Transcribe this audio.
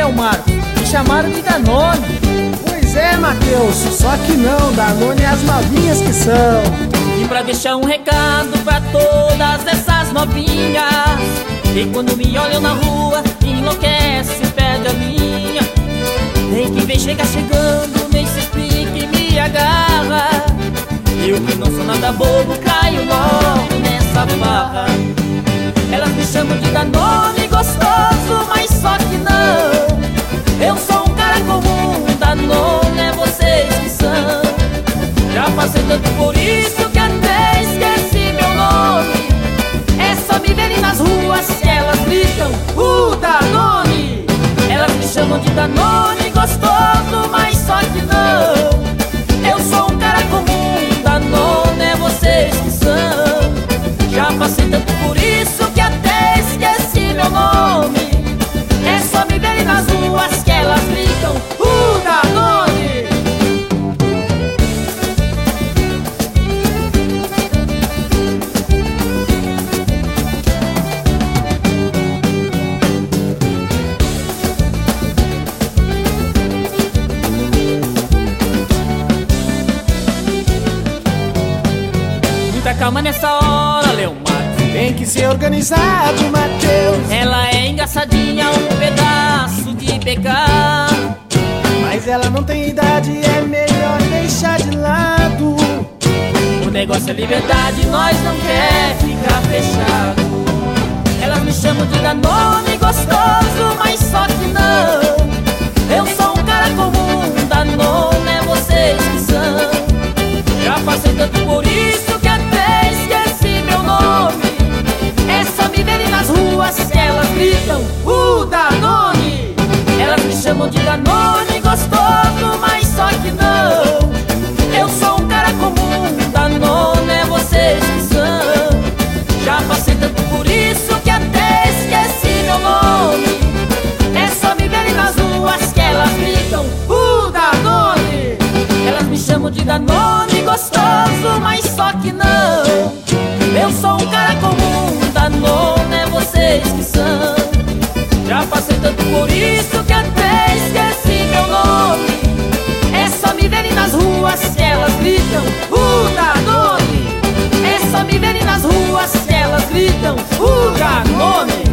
Léo Marcos, me chamaram de Danone. Pois é, Matheus, só que não, Danone é as novinhas que são. E pra deixar um recado pra todas essas novinhas que quando me olham na rua enlouquece, perde a linha. Tem que vem chegar chegando, nem se explica e me agarra. Eu que não sou nada bobo, caio logo nessa barra. Elas me chamam de Danone gostoso, mas só que não. Eu sou um cara comum, Danone é vocês que são. Já passei tanto por isso que até esqueci meu nome. É só me verem nas ruas que elas gritam Danone. Elas me chamam de Danone gostoso, mas só que não. Eu sou um cara comum, Danone é vocês que são. Já passei tanto por isso que até esqueci meu nome. É só me verem nas ruas que elas gritam Danone. Muita calma nessa hora, Léo Marcos. Tem que ser organizado, Matheus. Ela é engraçadinha, um pedaço de pecado. Mas ela não tem idade, é melhor deixar de lado. O negócio é liberdade, nós não quer ficar fechado. Elas me chamam de Danone gostoso, mas só que não. Eu sou um cara comum, Danone é vocês que são. Já passei tanto por isso que até esqueci meu nome. É só me verem nas ruas que elas gritam Danone. Elas me chamam de Danone gostoso, mas só que não. Eu sou um cara comum, Danone é vocês que são. Já passei tanto por isso que até esqueci meu nome. É só me verem nas ruas que elas gritam Danone. Elas me chamam de Danone gostoso, mas só que não. Eu sou um cara comum, Danone é vocês que são. Já passei tanto por isso que até esqueci meu nome. É só me verem nas ruas que elas gritam Danone. É só me verem nas ruas que elas gritam Danone.